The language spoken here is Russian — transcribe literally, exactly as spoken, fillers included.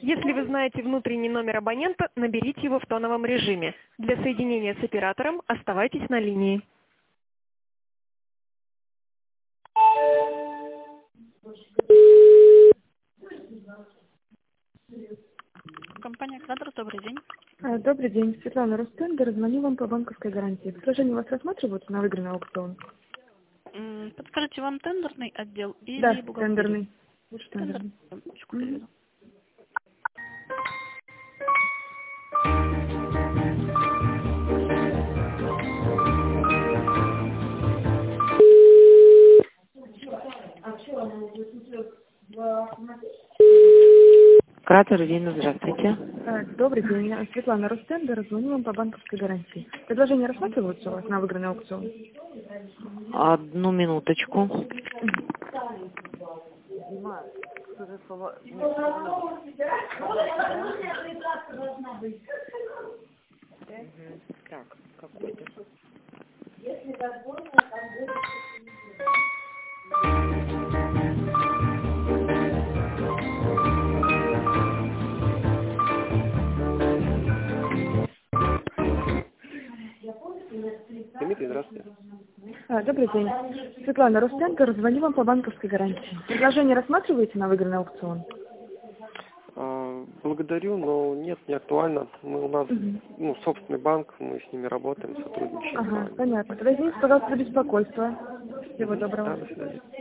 Если вы знаете внутренний номер абонента, наберите его в тоновом режиме. Для соединения с оператором оставайтесь на линии. Компания «Квадрат», добрый день. А, Добрый день, Светлана Ростендер, звоню вам по банковской гарантии. Предложения у вас рассматриваются на выигранный аукцион? М, Подскажите, вам тендерный отдел или Да, бухгалтерия? тендерный. Лучше Тендерный. тендерный. Минуточку, Мгм. переведу. Кратер, Ирина, здравствуйте. А, Добрый день, я Светлана Ростендер, звоню вам по банковской гарантии. Предложения рассматриваются у вас на выигранный аукцион? Одну минуточку. Так, какой-то. Дмитрий, здравствуйте. А, Добрый день, Светлана Ростендер, звоню вам по банковской гарантии. Предложения рассматриваете на выигранный аукцион? А, Благодарю, но нет, не актуально. Мы у нас Мгм. ну, собственный банк, мы с ними работаем, сотрудничаем. Ага, понятно. Тогда извините, пожалуйста, за беспокойство. Всего Мгм. доброго. Да, до свидания.